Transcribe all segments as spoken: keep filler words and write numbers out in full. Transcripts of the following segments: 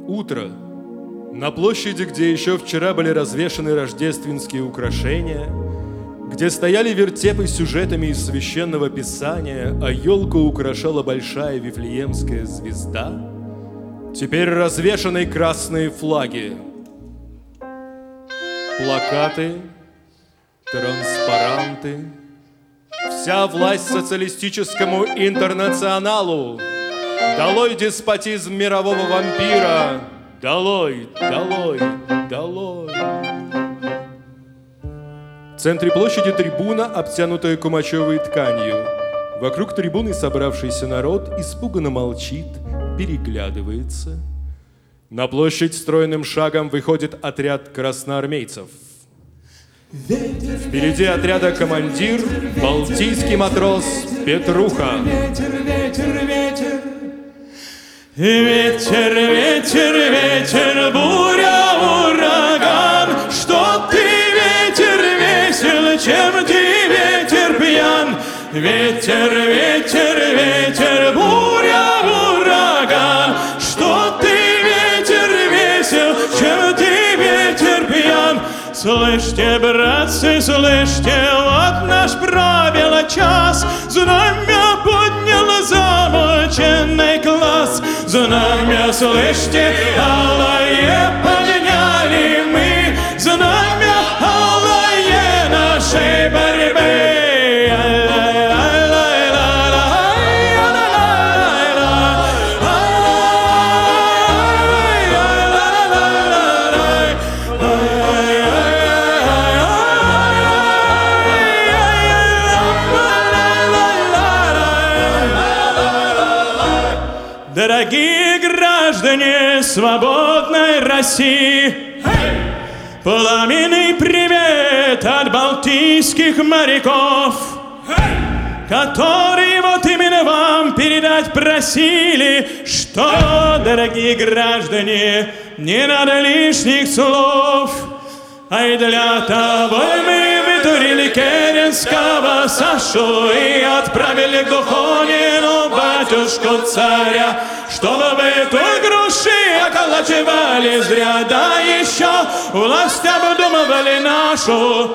Утро. На площади, где еще вчера были развешаны рождественские украшения, где стояли вертепы с сюжетами из Священного Писания, а елку украшала большая Вифлеемская звезда, теперь развешаны красные флаги, плакаты, транспаранты. Вся власть социалистическому интернационалу! Долой деспотизм мирового вампира! Долой, долой, долой! В центре площади трибуна, обтянутая кумачевой тканью. Вокруг трибуны собравшийся народ испуганно молчит, переглядывается. На площадь стройным шагом выходит отряд красноармейцев. Впереди отряда командир, балтийский матрос Петруха. Ветер, ветер, ветер. Ветер, ветер, ветер, буря, ураган. Что ты, ветер, весел, чем ты, ветер, пьян? Ветер, ветер, ветер, буря, ураган. Что ты, ветер, весел, чем ты, ветер, пьян? Слышьте, братцы, слышьте, вот наш пробил час. Знамя поднял замученный класс. Знамя, слышьте, алое подняли мы. Знамя алое нашей борьбы. Дорогие граждане свободной России, пламенный привет от балтийских моряков, которые вот именно вам передать просили, что, дорогие граждане, не надо лишних слов. А и для того мы вытурили Керенского Сашу и отправили к Духонину батюшку царя, чтобы вы той груши околачивали зря, да еще власть обдумывали нашу.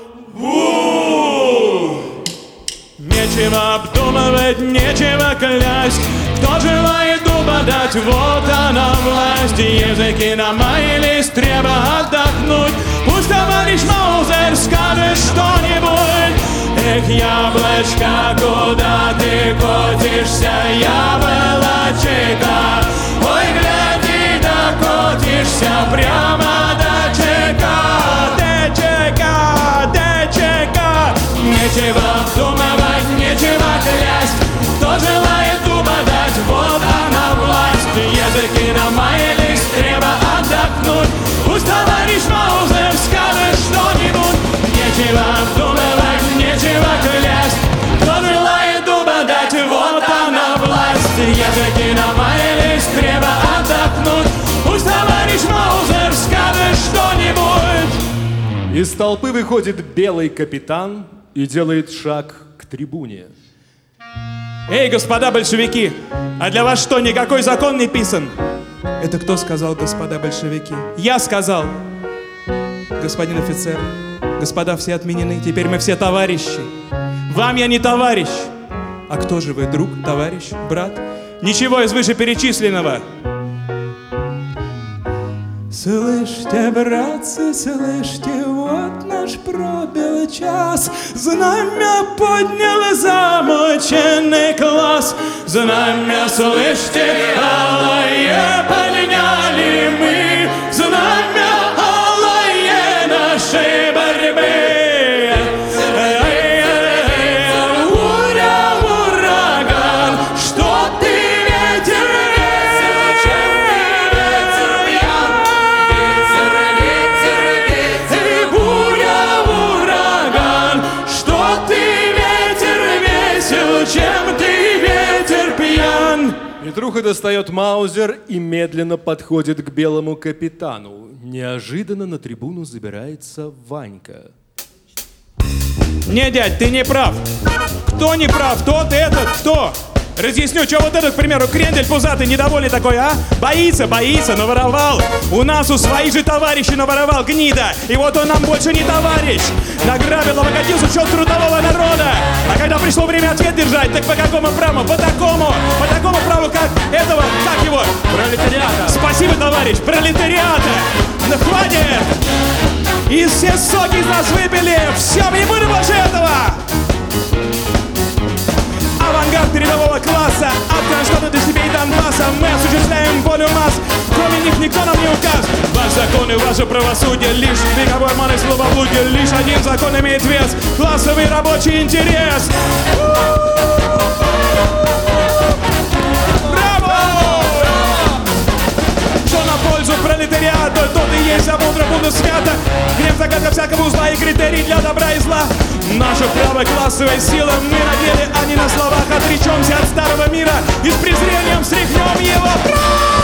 У-у-у! Нечего обдумывать, нечего клясть. Кто желает дуба дать, вот она власть. Языки намаялись, треба отдохнуть. Пусть товарищ Маузер скажет что-нибудь. Эх, яблочко, куда ты котишься, яблочко? Ой, гляди, да котишься прямо до ЧК. ДЧК, ДЧК. Нечего обдумывать, нечего клясть. Кто желает дуба дать, вот она власть. Языки намаялись, треба отдохнуть. Пусть товарищ Маузер скажет что-нибудь. Нечего обдумывать, нечего клясть. Кто желает дуба дать, вот она власть. Языки намаялись, треба отдохнуть. Пусть товарищ Маузер скажет что-нибудь. Из толпы выходит белый капитан и делает шаг к трибуне. Эй, господа большевики, а для вас что, никакой закон не писан? Это кто сказал, господа большевики? Я сказал. Господин офицер, господа все отменены, теперь мы все товарищи. Вам я не товарищ. А кто же вы, друг, товарищ, брат? Ничего из вышеперечисленного. Слышьте, братцы, слышьте, вот наш пробил час. Знамя поднял замученный класс. Знамя, слышьте, алое подняли мы. Знамя алое нашей борьбы. Буря, ураган, что ты, ветер, чем ты, ветер, пьян? Петруха достает маузер и медленно подходит к белому капитану. Неожиданно на трибуну забирается Ванька. Не, дядь, ты не прав. Кто не прав? Тот, этот, кто? Разъясню, что вот этот, к примеру, крендель пузатый, недовольный такой, а? Боится, боится, наворовал. У нас у своих же товарищей наворовал, гнида. И вот он нам больше не товарищ. Награбил, обогатил с учет трудового народа. А когда пришло время ответ держать, так по какому праву? По такому. По такому праву, как этого, как его? Пролетариата. Спасибо, товарищ, пролетариата. Ну, хватит. И все соки из нас выпили. Все, мы не будем больше этого. Авангард передового класса, от Кронштадта до Сибири и Донбасса. Мы осуществляем волю масс, кроме них никто нам не указ. Ваш закон и ваше правосудие лишь вековой обман и словоблудие. Лишь один закон имеет вес, классовый рабочий интерес. Браво! Что на пользу пролетариату, тот и есть, а мудро буду свято. Гнев загадка всякого узла и критерий для добра и зла. Наше право классовой силы мы на деле, а не на словах. Отречемся от старого мира и с презрением стряхнем его прах.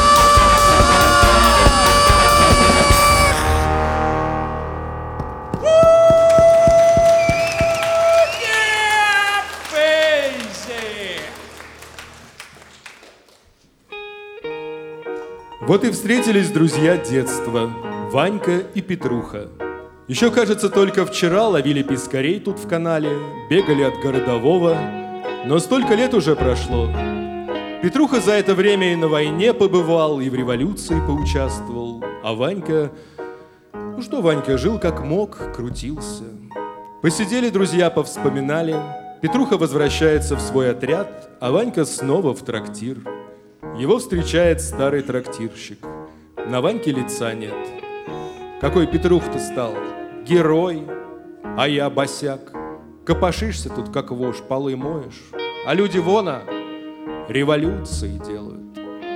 Вот и встретились друзья детства, Ванька и Петруха. Еще, кажется, только вчера ловили пескарей тут в канале, бегали от городового, но столько лет уже прошло. Петруха за это время и на войне побывал, и в революции поучаствовал, а Ванька... Ну что, Ванька жил как мог, крутился. Посидели друзья, повспоминали. Петруха возвращается в свой отряд, а Ванька снова в трактир. Его встречает старый трактирщик. На Ваньке лица нет. Какой Петрух-то стал? Герой, а я босяк. Копошишься тут, как вошь, полы моешь. А люди вон, а, революции делают.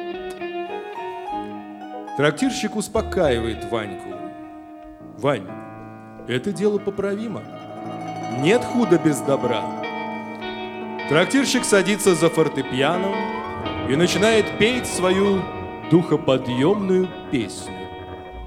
Трактирщик успокаивает Ваньку. Вань, это дело поправимо. Нет худа без добра. Трактирщик садится за фортепиано и начинает петь свою духоподъемную песню.